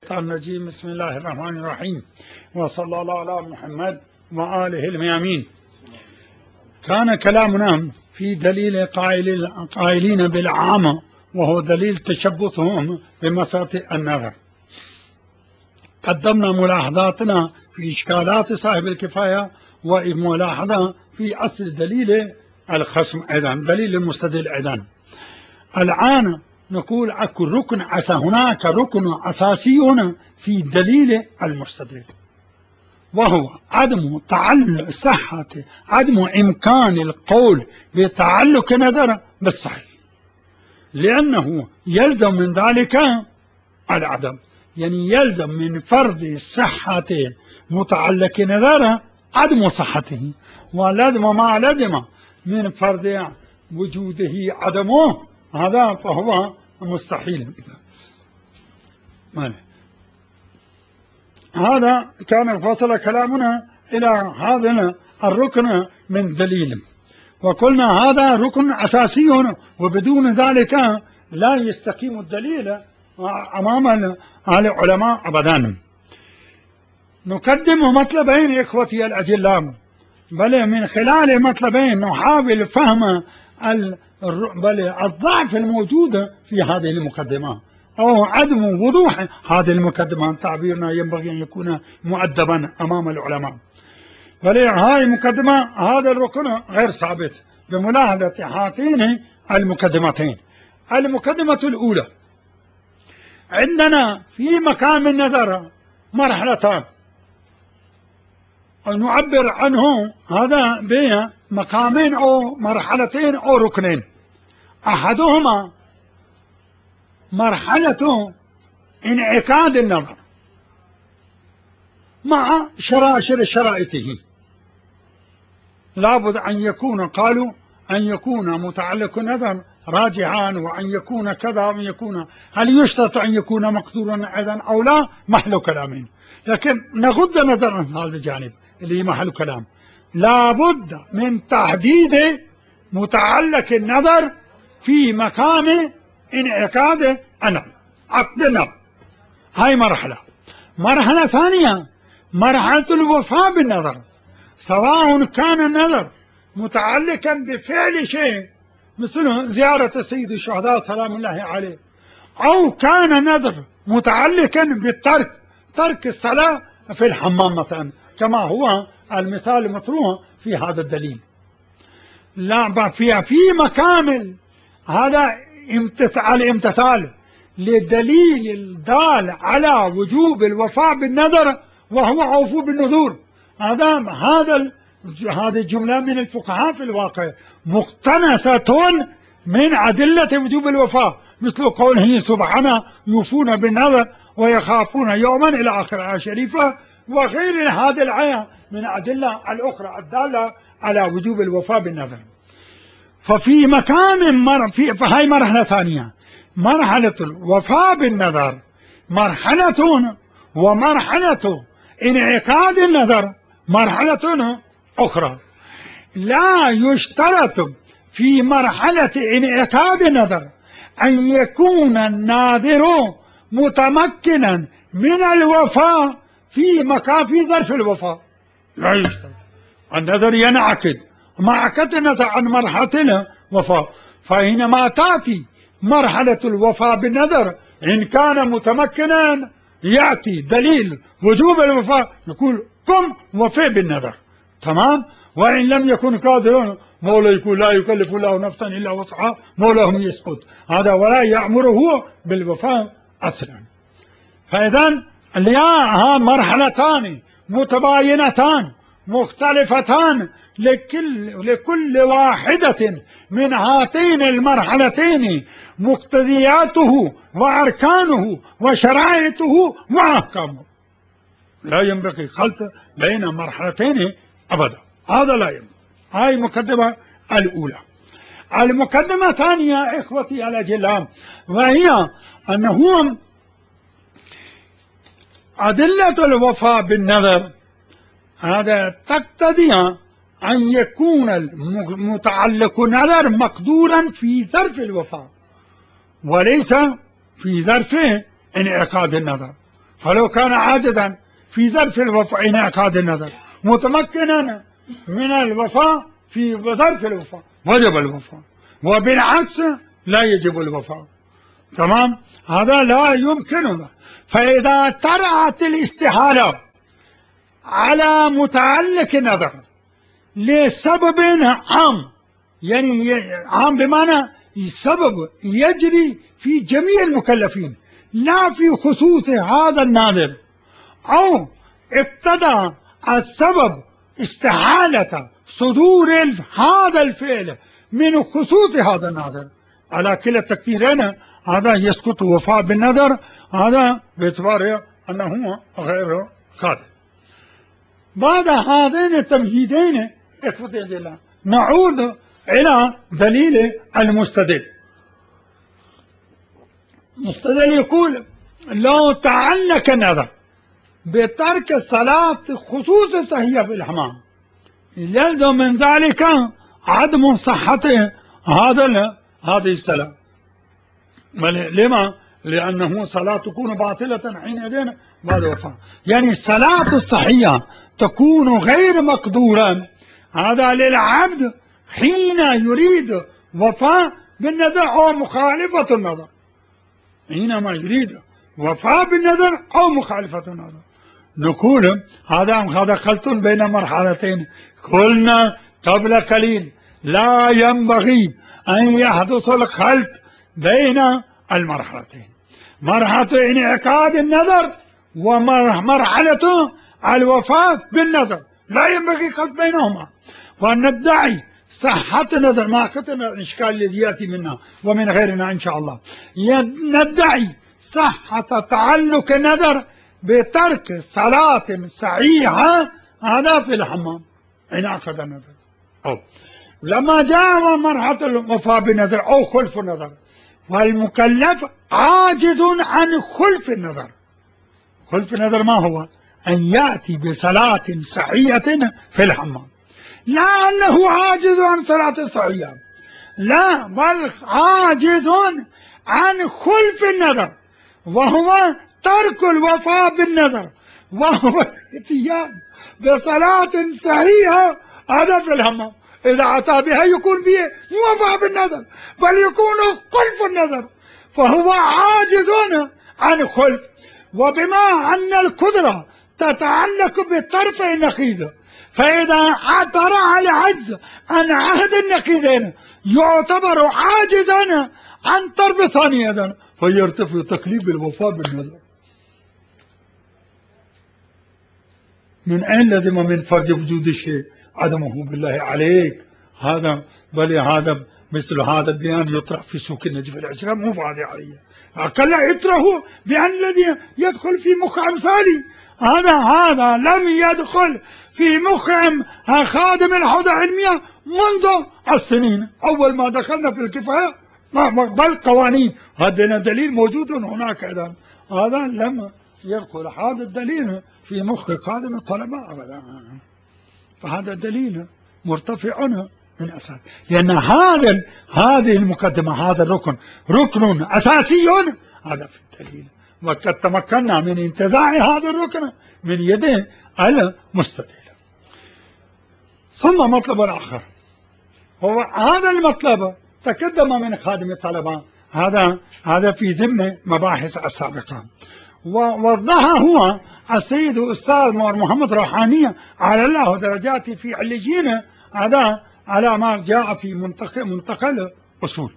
الرجيم. بسم الله الرحمن الرحيم، وصلى الله على محمد وآله الميامين. كان كلامنا في دليل قائلين بالعامة، وهو دليل تشبثهم بمسألة النظر. قدمنا ملاحظاتنا في إشكالات صاحب الكفاية وملاحظة في أصل دليل الخصم أيضا، دليل المستدل أيضا. الآن نقول هناك ركن أساسي في دليل المستدل، وهو عدم إمكان القول بتعلق نظر بالصحيح، لأنه يلزم من ذلك العدم، يعني يلزم من فرض صحة متعلق نظر عدم صحته، ولازم ما لزم من فرض وجوده عدمه، هذا فهو مستحيل. هذا كان فصل كلامنا إلى هذا الركن من دليل، وقلنا هذا ركن أساسي، وبدون ذلك لا يستقيم الدليل أمام العلماء أبدا. نقدم مطلبين إخوتي الأجلاء، بل من خلال مطلبين نحاول فهم الضعف الموجود في هذه المقدمة، أو عدم وضوح هذه المقدمة. تعبيرنا ينبغي أن يكون مؤدبا أمام العلماء. هاي المقدمة، هذا الركن غير ثابت بملاحظة هاتين المقدمتين. المقدمة الأولى، عندنا في مقام النظر مرحلتان نعبر عنه هذا بمقامين أو مرحلتين أو ركنين. أحدهما مرحلة انعقاد النظر مع شرائطه، لابد أن يكون، قالوا أن يكون متعلق النظر راجعا، وأن يكون كذا، وأن يكون، هل يشترط أن يكون مقدورا أيضا أو لا؟ محل كلامين، لكن نغض النظر عن هذا الجانب اللي محل كلام. لابد من تحديد متعلق النظر في مقام انعقاد النظر، عقد النظر. هاي مرحلة ثانية، مرحلة الوفاء بالنظر، سواء كان النظر متعلقا بفعل شيء مثل زيارة سيد الشهداء سلام الله عليه، أو كان نظر متعلقا ترك الصلاة في الحمام مثلا، كما هو المثال المطروح في هذا الدليل. لا في مكامل هذا الامتثال لدليل الدال على وجوب الوفاء بالنذر، وهو أوفوا بالنذور. هذه الجملة من الفقهاء في الواقع مقتنسة من أدلة وجوب الوفاء، مثل قوله سبحانه يوفون بالنذر ويخافون يوما إلى آخر الآية الشريفة، وغير هذه الآية من أدلة الأخرى الدالة على وجوب الوفاء بالنذر. ففي مكان فهي مرحلة ثانية، مرحلة الوفاء بالنذر مرحلة، ومرحلة انعقاد النذر مرحلة أخرى. لا يشترط في مرحلة انعقاد النذر أن يكون الناذر متمكنا من الوفاء في ظرف الوفاء، لا يشترط. النذر ينعقد مع عقد النذر عن مرحلة الوفاء، فحينما تأتي مرحلة الوفاء بالنذر إن كان متمكنا يأتي دليل وجوب الوفاء، نقول قم وفي بالنذر، تمام. وإن لم يكن قادرا، مولى يقول لا يكلف الله نفسا إلا وسعها، مولاهم يسقط هذا ولا يأمره بالوفاء أصلا. فإذا ها مرحلتان متباينتان مختلفتان، لكل واحدة من هاتين المرحلتين مقتضياته وأركانه وشرائطه وأحكامه، لا ينبغي خلط بين مرحلتين أبدا، هذا لا ينبغي. هاي المقدمة الأولى. المقدمة الثانية إخوتي الأجلاء، وهي أنه أدلة الوفاء بالنذر هذا تقتضي أن يكون المتعلق نذر مقدورا في ظرف الوفاء، وليس في ظرف انعقاد النذر. فلو كان عاجزا في ظرف الوفاء انعقاد النذر متمكنا من الوفاء في ظرف الوفاء وجب الوفاء، وبالعكس لا يجب الوفاء. تمام؟ هذا لا يمكن. فإذا طرأت الاستحالة على متعلق النذر لسبب عام، يعني عام بمعنى سبب يجري في جميع المكلفين لا في خصوص هذا الناذر، أو اقتضى السبب استحالة صدور هذا الفعل من خصوص هذا الناذر، على كلا التقديرين هذا يسقط وفاء بالنذر، هذا باعتبار أنه غير قادر. بعد هذين التمهيدين نعود إلى دليل المستدل. المستدل يقول لو تعلق النذر بترك الصلاة خصوص الصحية في الحمام يلزم من ذلك عدم صحة هذه الصلاة. لما؟ لأنه صلاة تكون باطلة حينئذ بعد وفاة، يعني الصلاة الصحية تكون غير مقدورا هذا للعبد حين يريد وفاء بالنذر أو مخالفة النذر، حينما يريد وفاء بالنذر أو مخالفة النذر. نقول هذا خلط بين مرحلتين. قلنا قبل قليل لا ينبغي أن يحدث الخلط بين المرحلتين، مرحلة انعقاد النذر ومرحلة الوفاء بالنذر، لا ينبغي خلط بينهما. وندعي صحة النذر مع قطع الإشكال الذي يأتي منا ومن غيرنا إن شاء الله، ندعي صحة تعلق النذر بترك صلاة صحيحة هذا في الحمام انعقد النذر. لما جاء مرحلة الوفاء بالنذر أو خلف النذر، والمكلف عاجز عن خلف النذر. خلف النذر ما هو؟ أن يأتي بصلاة صحيحة في الحمام، لا أنه عاجز عن صلاة صحيحة، لا، بل عاجز عن خلف النذر، وهو ترك الوفاء بالنذر، وهو الاتيان بصلاة صحيحة هذا في الحمام. إذا أتى بها يكون به وفاء بالنذر، بل يكون خلف النذر، فهو عاجز عن خلف. وبما أن القدرة تتعلق بطرف النقيض، فإذا طرأ العجز عن عهد النقيضين يعتبر عاجزا عن طرف ثاني، فيرتفع تكليف الوفاء بالنذر. من أين لزم من فرض وجود الشيء عدمه بالله عليك؟ هذا بل هذا مثل هذا البيان يطرح في سوق النجف العشرة، مو فاضي عليه، أكلا يطرحه بأن الذي يدخل في مخ أمثالي هذا لم يدخل في مخ خادم الحوزة العلمية منذ السنين، أول ما دخلنا في الكفاية بل قوانين، هذا دليل موجود هناك أيضا، هذا لم يدخل هذا الدليل في مخ خادم الطلبة أبدا. فهذا دليل مرتفع من أساس، لأن هذه المقدمة، هذا الركن ركن أساسي هذا في الدليل، وقد تمكنا من انتزاع هذا الركن من يد المستدل. ثم مطلب آخر هو هذا المطلب تقدم من خادم الطلبة، هذا في ضمن مباحث السابقة، ووضحها هو السيد أستاذ محمد روحاني على الله درجاته في عليين، هذا على ما جاء في منتقى الأصول،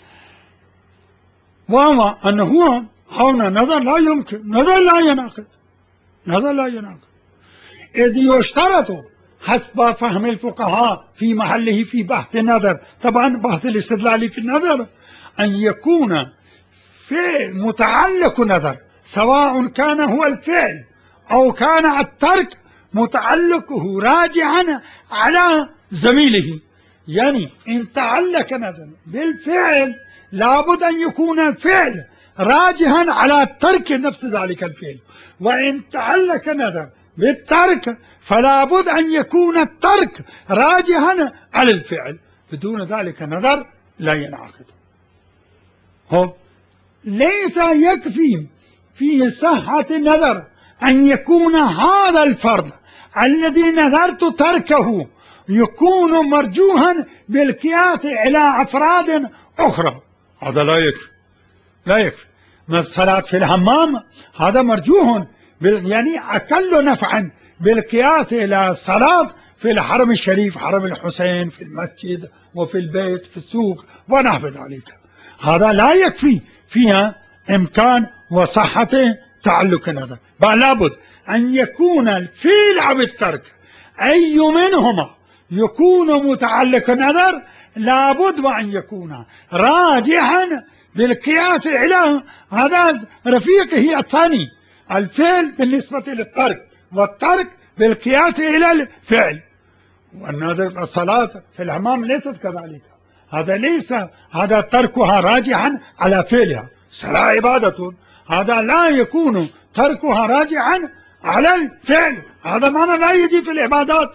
وهو أنه هنا نظر لا يمكن، نظر لا يناقض، إذ يشترط حسب فهم الفقهاء في محله في بحث النظر، طبعا بحث الاستدلال في النظر، أن يكون فعل متعلق نظر، سواء كان هو الفعل أو كان الترك متعلقه راجعا على زميله. يعني إن تعلق نظر بالفعل لابد أن يكون الفعل راجعا على ترك نفس ذلك الفعل، وإن تعلق نظر بالترك فلا بد أن يكون الترك راجعا على الفعل، بدون ذلك نظر لا ينعقد. ليس يكفي في صحة النذر أن يكون هذا الفرض الذي نذرت تركه يكون مرجوها بالقياس إلى أفراد أخرى. هذا لا يكفي، لا يكفي. ما الصلاة في الحمام هذا مرجوه يعني أقل نفعا بالقياس إلى الصلاة في الحرم الشريف، حرم الحسين، في المسجد وفي البيت في السوق ونحو ذلك. هذا لا يكفي فيها إمكان وصحة تعلق النذر، بل لابد أن يكون الفعل بالترك أي منهما يكون متعلق النذر لابد وأن يكون راجحا بالقياس إلى هذا رفيقه الثاني، الفعل بالنسبة للترك والترك بالقياس إلى الفعل. والنذر الصلاة في الحمام ليست كذلك، هذا ليس هذا تركها راجحا على فعلها، صلاة عبادة، هذا لا يكون تركها راجعا على الفعل، هذا معنى لا يجي في العبادات.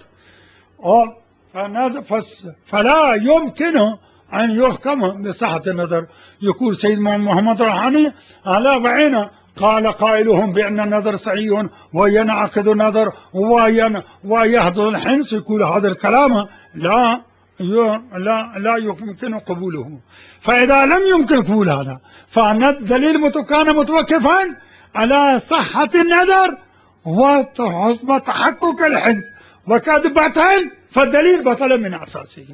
فلا يمكن أن يحكم بصحة النذر. يقول سيد محمد روحاني على بعينه قال قائلهم بأن النذر صحيح وينعقد النذر ويهدر الحنس، يقول هذا الكلام لا يمكن قبوله. فإذا لم يمكن قبول هذا فأن الدليل كان متوقفا على صحة النذر وتحقق الحنس، وقد بطل فالدليل بطل من أساسه.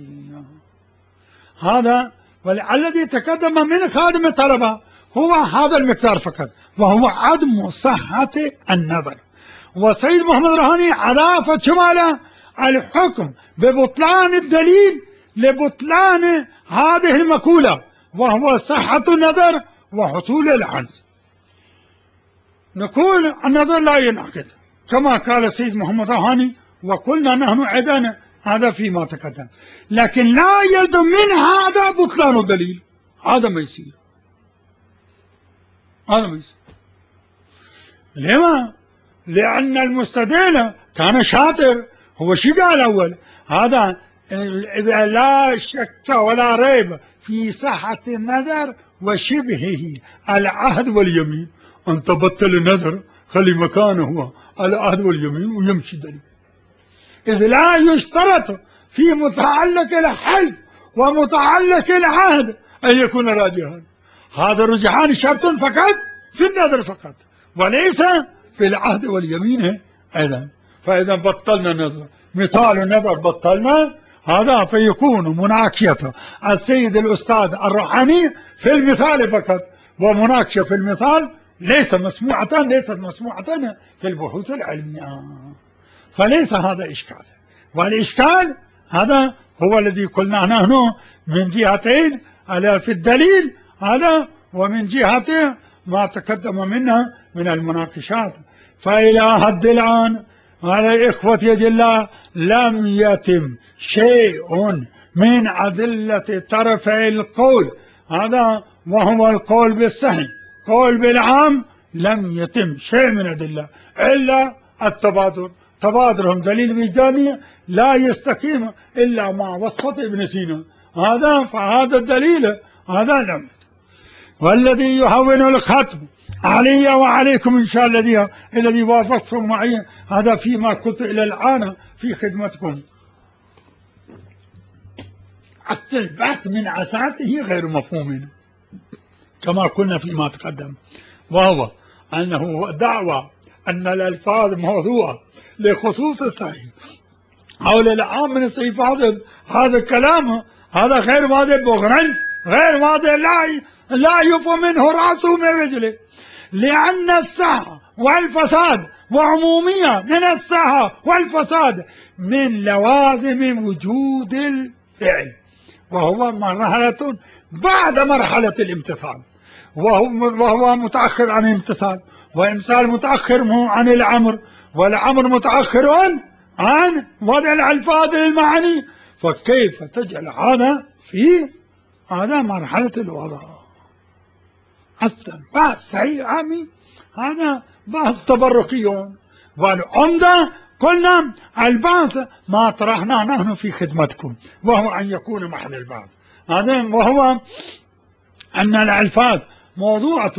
هذا والذي تقدم من خادم الطلبة هو هذا المقدار فقط، وهو عدم صحة النذر. وسيد محمد روحاني أضاف شمال الحكم ببطلان الدليل لبطلان هذه المقولة، وهو صحة النذر وحصول الحنس. نقول النذر لا ينعقد كما قال سيد محمد روحاني، وقلنا نحن أيضا هذا فيما تقدم، لكن لا يلزم من هذا بطلان الدليل. هذا ما يصير، هذا ما يصير. لما؟ لأن المستدل كان شاطر. هو شو قال أول؟ هذا إذا لا شك ولا ريب في صحة النذر وشبهه العهد واليمين، أنت بطل النذر خلي مكانه هو العهد واليمين ويمشي دليل. إذ لا يشترط في متعلق الحلف ومتعلق العهد أن يكون راجحا. هذا رجحان شرط فقط في النذر فقط، وليس في العهد واليمين أيضا. فإذا بطلنا النذر، مثال النذر بطلنا هذا، فيكون مناقشة السيد الأستاذ الروحاني في المثال فقط، ومناقشة في المثال ليست مسموعة في البحوث العلمية. فليس هذا إشكال، والإشكال هذا هو الذي قلنا نحن من جهتين على في الدليل هذا، ومن جهة ما تقدم منها من المناقشات. فإلى حد الآن على إخوة يد الله لم يتم شيء من أدلة طرفي القول هذا، وهو القول بالصحيح قول بالعام، لم يتم شيء من أدلة إلا التبادر. تبادرهم دليل وجداني لا يستقيم إلا مع وصفة ابن سينا، هذا فهذا الدليل هذا لم. والذي يهون الختم علي وعليكم إن شاء الله الذي وافقتم معي هذا فيما كنت إلى الآن في خدمتكم. البحث من أساسه غير مفهوم كما قلنا فيما تقدم، وهو أنه دعوى أن الألفاظ موضوعة لخصوص الصحيح أو للعام من الصحيح، هذا الكلام هذا غير واضح بغرا، غير واضح، لا يفهم منه رأسه من رجله. لأن الصحة والفساد وعمومية من الصحة والفساد من لوازم وجود الفعل، وهو مرحلة بعد مرحلة الامتثال، وهو متأخر عن الامتثال، والامتثال متأخر عن الأمر، والأمر متأخر عن وضع الألفاظ للمعاني. فكيف تجعل هذا في هذا مرحلة الوضع؟ بحث صحيح عامي، هذا بحث تبركي. والعمدة قلنا البحث ما طرحناه نحن في خدمتكم، وهو أن يكون محل البحث هذا، وهو أن الألفاظ موضوعة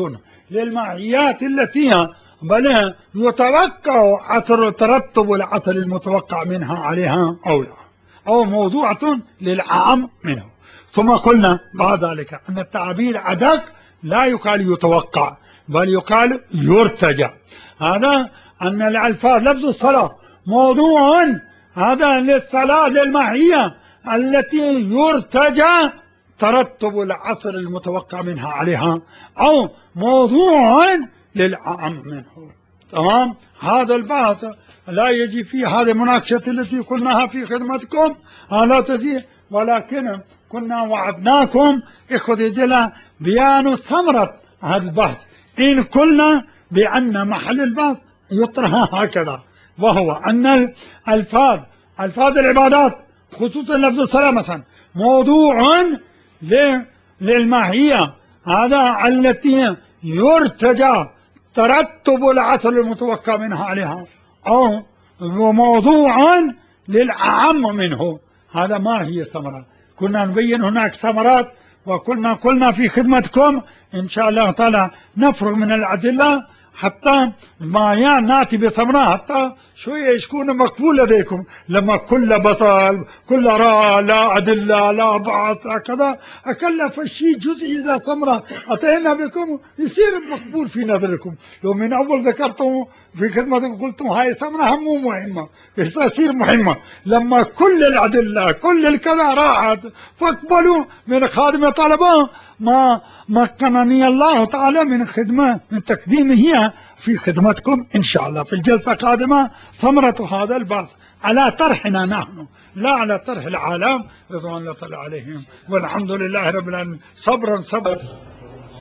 للمعيات التي بل يتوقع ترتب العطل المتوقع منها عليها أو لا، أو موضوعة للعام منه. ثم قلنا بعد ذلك أن التعبير أدق لا يقال يتوقع بل يقال يرتجى. هذا أن الألفاظ لفظ الصلاة موضوع هذا للصلاة للمعية التي يرتجى ترتب العصر المتوقع منها عليها، أو موضوع للعام منه. تمام. هذا البحث لا يجي فيه هذه المناقشة التي قلناها في خدمتكم، لا تجي، ولكن كنا وعدناكم إخوتي الجلال بيان ثمرة هذا البحث إن قلنا بأن محل البحث يطرح هكذا، وهو أن ألفاظ العبادات خصوصا لفظ الصلاة مثلا موضوع للماهية هذا التي يرتجى ترتب العثر المتوقع منها عليها، أو موضوع للأعم منه. هذا ما هي الثمرة؟ كنا نبين هناك ثمرات، قلنا في خدمتكم إن شاء الله تعالى نفرغ من الأدلة حتى ما ناتي بثمرة حتى شوية يكون مقبول لديكم. لما كل بطل كل راء لا أدلة لا بعث هكذا أكلف الشيء جزئي إذا ثمرة أتينا بكم يصير مقبول في نظركم. لو من أول ذكرتم في خدمتكم قلتم هاي ثمرة مو مهمة يصير مهمة. لما كل الأدلة كل الكذا راحت فاقبلوا من خادم طلبة ما مكنني الله تعالى من تقديمه في خدمتكم إن شاء الله في الجلسة القادمة ثمرة هذا البحث على طرحنا نحن لا على طرح العالم رضوان الله تعالى عليهم، والحمد لله رب العالمين. صبرا